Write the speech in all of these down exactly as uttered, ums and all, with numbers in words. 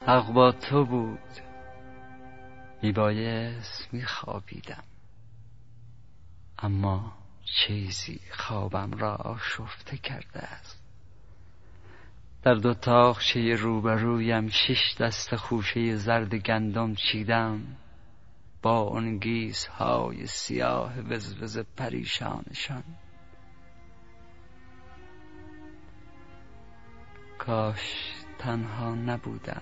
حق با تو بود، میبایست میخوابیدم، اما چیزی خوابم را آشفته کرده است. در دو تاقچه روبرویم شش دسته خوشه زرد گندم چیدم با آن گیس‌های سیاه وزوز پریشانشان. کاش تنها نبودم.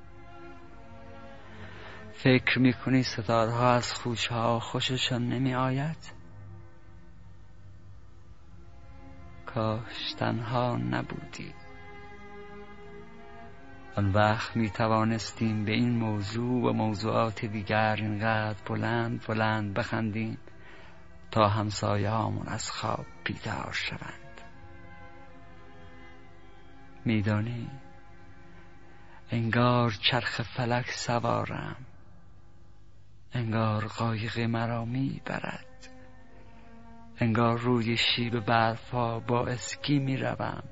فکر میکنی ستارها از خوشه ها خوششان نمی آید؟ کاش تنها نبودی. آن وقت می توانستیم به این موضوع و موضوعات دیگر اینقدر بلند بلند بخندیم تا همسایه هامون از خواب بیدار شوند. میدانی انگار چرخ فلک سوارم، انگار قایق مرا میبرد، انگار روی شیب برفا با اسکی میروم.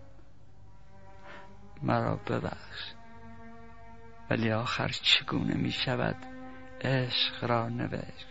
مرا ببخش، ولی آخر چگونه میشود عشق را نوشت؟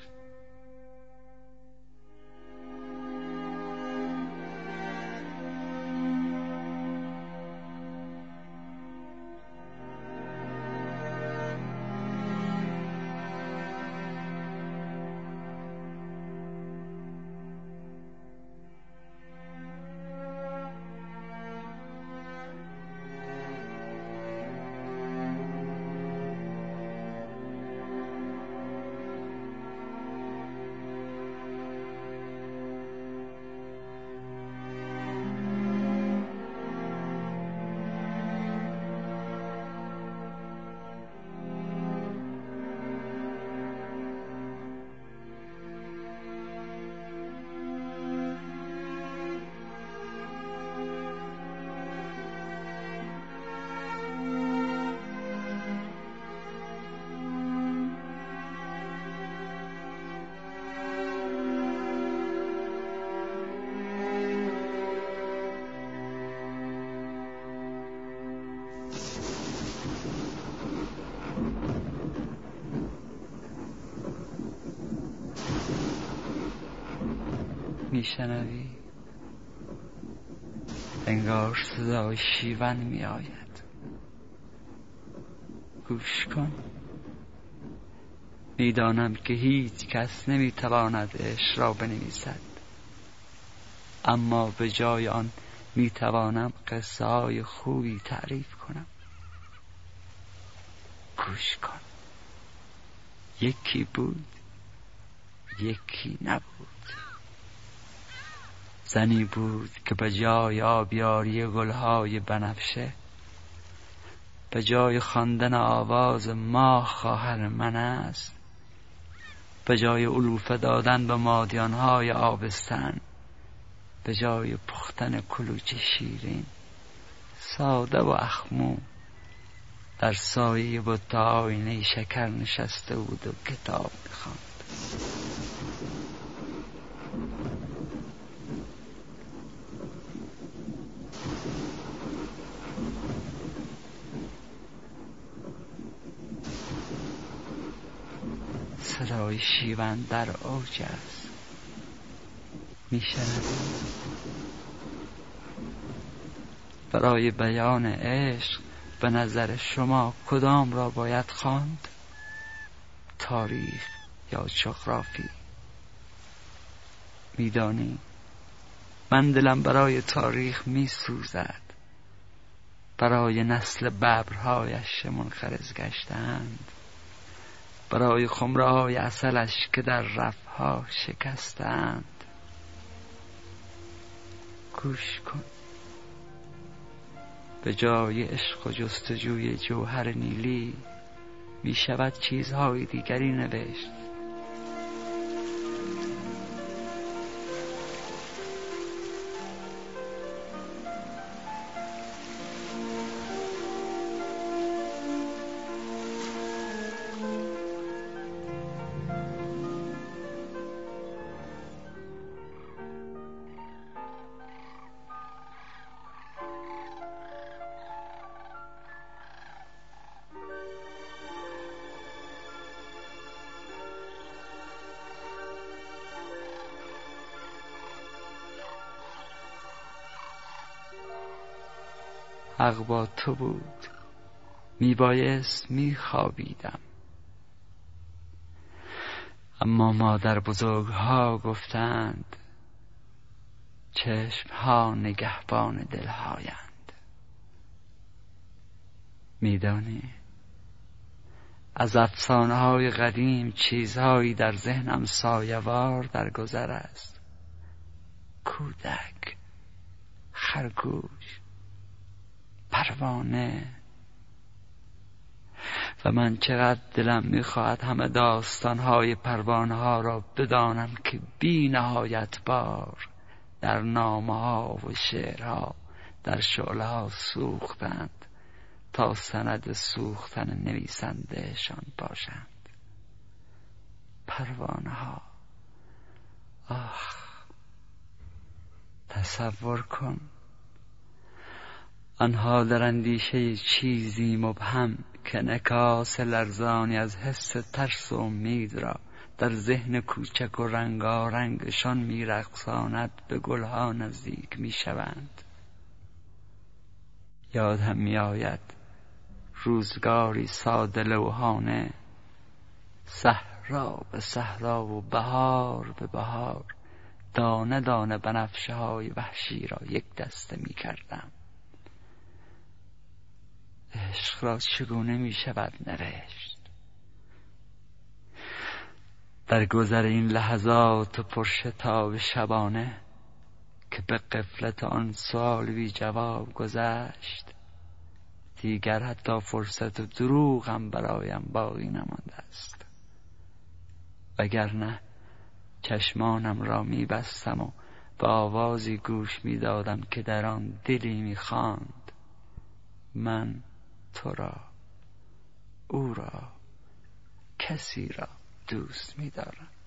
میشنوی؟ انگار صدای شیون می آید. گوش کن. میدانم که هیچ کس نمی تواند عشق را بنویسد، اما به جای آن می توانم قصه های خوبی تعریف کنم. گوش کن. یکی بود، یکی نبود. زنی بود که به جای آبیاری گلهای بنفشه، به جای خواندن آواز ماه خواهر من است، به جای علوفه دادن به مادیانهای آبستن، به جای پختن کلوچه شیرین ساده و اخمو در سایه بت آینه شکر نشسته بود و کتاب می‌خواند. صدای شیون در اوج است. میشنوی؟ برای بیان عشق به نظر شما کدام را باید خواند؟ تاریخ یا جغرافی؟ میدانی من دلم برای تاریخ میسوزد، برای نسل ببرهایش منقرض گشتند، برای خمره های عسلش که در رفها شکستند. گوش کن. به جای عشق و جستجوی جوهر نیلی می شود چیزهای دیگری نوشت. حق با تو بود، میبایست میخوابیدم. اما مادر بزرگها گفتند چشمها نگهبان دلهایند. میدانی از افسانه های قدیم چیزهایی در ذهنم سایه‌وار در گذر است. کودک، خرگوش، پروانه. و من چقدر دلم میخواهد همه داستانهای پروانه ها را بدانم که بی نهایت بار در نامه ها و شعرها در شعله ها سوختند تا سند سوختن نویسندهشان باشند. پروانه ها، آخ، تصور کن آنها در اندیشه چیزی مبهم که انعکاس لرزانی از حس ترس و امید را در ذهن کوچک و رنگارنگشان میرقصاند به گلها نزدیک میشوند. یادم میآید روزگاری ساده لوحانه، صحرا به صحرا و بهار به بهار، دانه دانه بنفشه های وحشی را یک دسته می کردم. عشق را چگونه می شود نوشت؟ در گذر این لحظات پرشتاب شبانه که به غفلت آن سوال بی جواب گذشت، دیگر حتی فرصت و دروغ هم برایم باقی نمانده است. وگرنه چشمانم را می بستم و به آوازی گوش می دادم که در آن دلی می خواند من تو را، او را، کسی را دوست می دارم.